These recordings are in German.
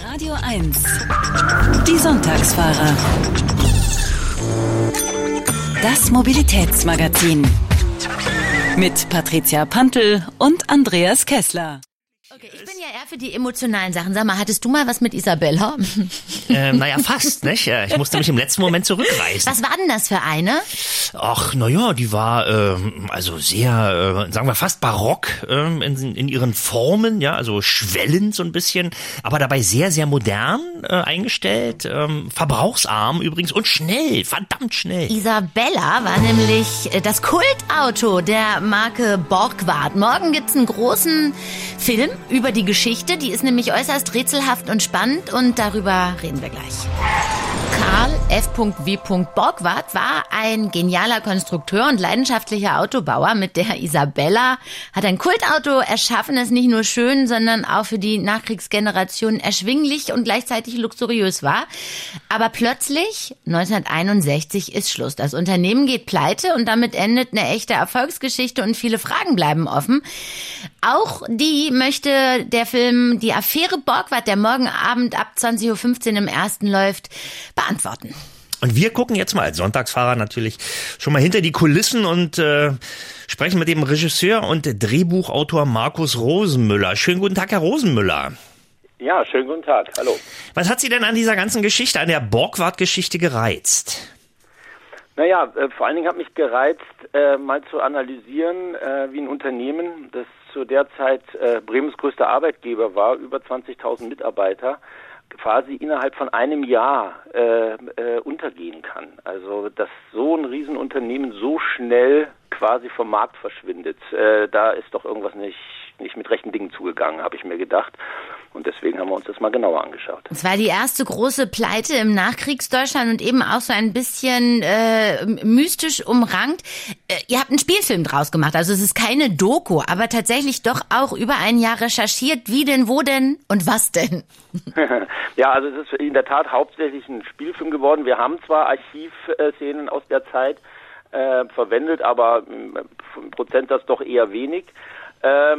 Radio 1. Die Sonntagsfahrer. Das Mobilitätsmagazin. Mit Patricia Pantl und Andreas Kessler. Okay, ich bin ja eher für die emotionalen Sachen. Sag mal, hattest du mal was mit Isabella? Naja, fast, nicht? Ich musste mich im letzten Moment zurückreißen. Was war denn das für eine? Ach, naja, die war also sehr, sagen wir fast barock in ihren Formen, ja, also schwellend so ein bisschen, aber dabei sehr, sehr modern eingestellt, verbrauchsarm übrigens und schnell, verdammt schnell. Isabella war nämlich das Kultauto der Marke Borgward. Morgen gibt's einen großen Film über die Geschichte, die ist nämlich äußerst rätselhaft und spannend und darüber reden wir gleich. Karl F.W. Borgward war ein genialer Konstrukteur und leidenschaftlicher Autobauer. Mit der Isabella hat ein Kultauto erschaffen, das nicht nur schön, sondern auch für die Nachkriegsgeneration erschwinglich und gleichzeitig luxuriös war. Aber plötzlich, 1961, ist Schluss. Das Unternehmen geht pleite und damit endet eine echte Erfolgsgeschichte und viele Fragen bleiben offen. Auch die möchte der Film Die Affäre Borgward, der morgen Abend ab 20.15 Uhr im Ersten läuft, beantworten. Und wir gucken jetzt mal als Sonntagsfahrer natürlich schon mal hinter die Kulissen und sprechen mit dem Regisseur und Drehbuchautor Markus Rosenmüller. Schönen guten Tag, Herr Rosenmüller. Ja, schönen guten Tag. Hallo. Was hat Sie denn an dieser ganzen Geschichte, an der Borgward-Geschichte gereizt? Naja, vor allen Dingen hat mich gereizt, mal zu analysieren, wie ein Unternehmen, das zu der Zeit Bremens größter Arbeitgeber war, über 20.000 Mitarbeiter, quasi innerhalb von einem Jahr untergehen kann. Also, dass so ein Riesenunternehmen so schnell quasi vom Markt verschwindet, da ist doch irgendwas nicht mit rechten Dingen zugegangen, habe ich mir gedacht. Und deswegen haben wir uns das mal genauer angeschaut. Es war die erste große Pleite im Nachkriegsdeutschland und eben auch so ein bisschen mystisch umrankt. Ihr habt einen Spielfilm draus gemacht, also es ist keine Doku, aber tatsächlich doch auch über ein Jahr recherchiert. Wie denn, wo denn und was denn? Ja, also es ist in der Tat hauptsächlich ein Spielfilm geworden. Wir haben zwar Archivszenen aus der Zeit verwendet, aber im Prozentsatz doch eher wenig. Ja,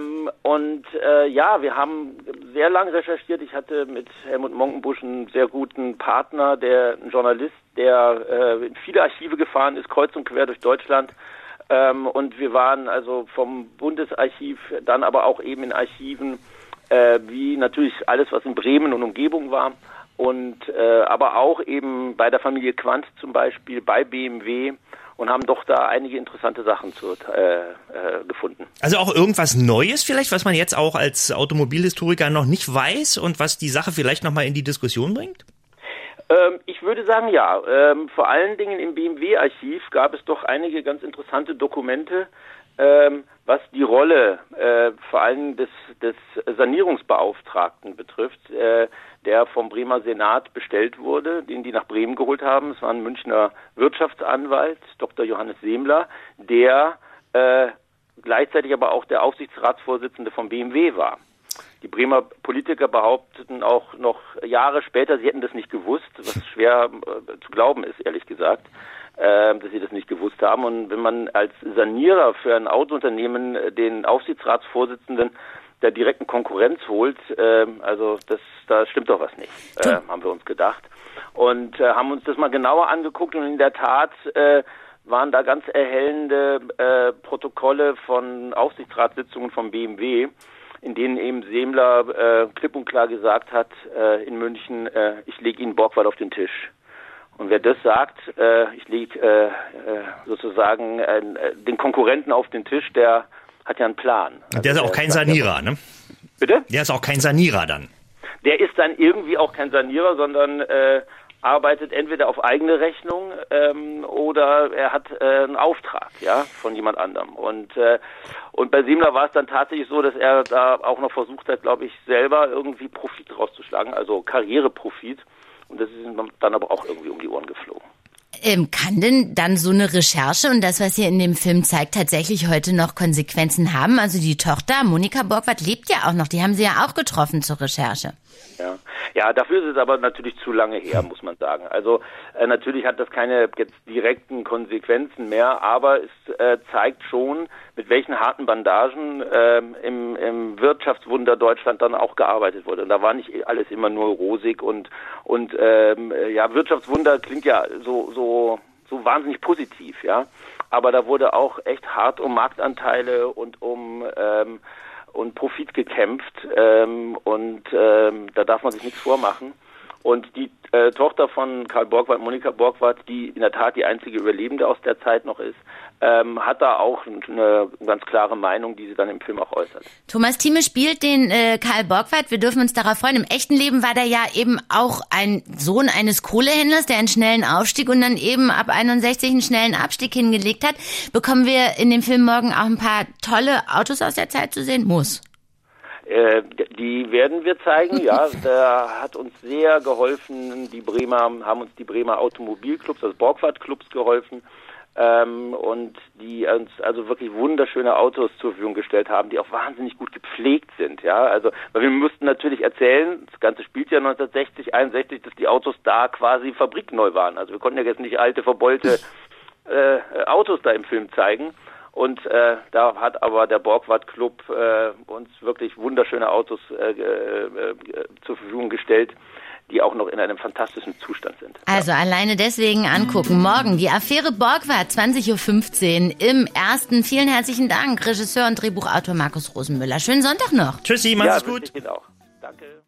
wir haben sehr lang recherchiert. Ich hatte mit Helmut Monkenbusch einen sehr guten Partner, ein Journalist, der in viele Archive gefahren ist, kreuz und quer durch Deutschland. Und wir waren also vom Bundesarchiv, dann aber auch eben in Archiven, wie natürlich alles, was in Bremen und Umgebung war. Und aber auch eben bei der Familie Quandt zum Beispiel, bei BMW. Und haben doch da einige interessante Sachen gefunden. Also auch irgendwas Neues vielleicht, was man jetzt auch als Automobilhistoriker noch nicht weiß und was die Sache vielleicht nochmal in die Diskussion bringt? Ich würde sagen, ja. Vor allen Dingen im BMW-Archiv gab es doch einige ganz interessante Dokumente, was die Rolle vor allem des Sanierungsbeauftragten betrifft, der vom Bremer Senat bestellt wurde, den die nach Bremen geholt haben. Es war ein Münchner Wirtschaftsanwalt, Dr. Johannes Semler, der gleichzeitig aber auch der Aufsichtsratsvorsitzende von BMW war. Die Bremer Politiker behaupteten auch noch Jahre später, sie hätten das nicht gewusst, was schwer zu glauben ist, ehrlich gesagt, dass sie das nicht gewusst haben. Und wenn man als Sanierer für ein Autounternehmen den Aufsichtsratsvorsitzenden der direkten Konkurrenz holt, da stimmt doch was nicht, haben wir uns gedacht. Und haben uns das mal genauer angeguckt und in der Tat waren da ganz erhellende Protokolle von Aufsichtsratssitzungen von BMW, in denen eben Semler klipp und klar gesagt hat in München, ich lege Ihnen Borgward auf den Tisch. Und wer das sagt, ich lege sozusagen den Konkurrenten auf den Tisch, der hat ja einen Plan. Also der ist auch kein Sanierer, ne? Bitte? Der ist auch kein Sanierer dann. Der ist dann irgendwie auch kein Sanierer, sondern arbeitet entweder auf eigene Rechnung oder er hat einen Auftrag, ja, von jemand anderem. Und bei Semler war es dann tatsächlich so, dass er da auch noch versucht hat, glaube ich, selber irgendwie Profit rauszuschlagen, also Karriereprofit. Und das ist ihm dann aber auch irgendwie um die Ohren geflogen. Kann denn dann so eine Recherche und das, was ihr in dem Film zeigt, tatsächlich heute noch Konsequenzen haben? Also die Tochter, Monika Borgward, lebt ja auch noch. Die haben Sie ja auch getroffen zur Recherche. Ja, dafür ist es aber natürlich zu lange her, muss man sagen. Also natürlich hat das keine jetzt direkten Konsequenzen mehr, aber es zeigt schon, mit welchen harten Bandagen im Wirtschaftswunder Deutschland dann auch gearbeitet wurde. Und da war nicht alles immer nur rosig und Wirtschaftswunder klingt ja so wahnsinnig positiv, ja. Aber da wurde auch echt hart um Marktanteile und um Profit gekämpft da darf man sich nichts vormachen. Und die Tochter von Karl Borgward, Monika Borgward, die in der Tat die einzige Überlebende aus der Zeit noch ist, hat da auch eine ganz klare Meinung, die sie dann im Film auch äußert. Thomas Thieme spielt den Karl Borgward. Wir dürfen uns darauf freuen. Im echten Leben war der ja eben auch ein Sohn eines Kohlehändlers, der einen schnellen Aufstieg und dann eben ab 61 einen schnellen Abstieg hingelegt hat. Bekommen wir in dem Film morgen auch ein paar tolle Autos aus der Zeit zu sehen? Muss. Die werden wir zeigen, ja. Da hat uns sehr geholfen, haben uns die Bremer Automobilclubs, also Borgward-Clubs geholfen, und die uns also wirklich wunderschöne Autos zur Verfügung gestellt haben, die auch wahnsinnig gut gepflegt sind, ja. Also, weil wir mussten natürlich erzählen, das Ganze spielt ja 1960, 61, dass die Autos da quasi fabrikneu waren. Also wir konnten ja jetzt nicht alte, verbeulte Autos da im Film zeigen. Und da hat aber der Borgward Club uns wirklich wunderschöne Autos zur Verfügung gestellt, die auch noch in einem fantastischen Zustand sind. Also alleine deswegen angucken. Morgen die Affäre Borgward, 20.15 Uhr im Ersten. Vielen herzlichen Dank, Regisseur und Drehbuchautor Markus Rosenmüller. Schönen Sonntag noch. Tschüssi, mach's gut. Auch. Danke.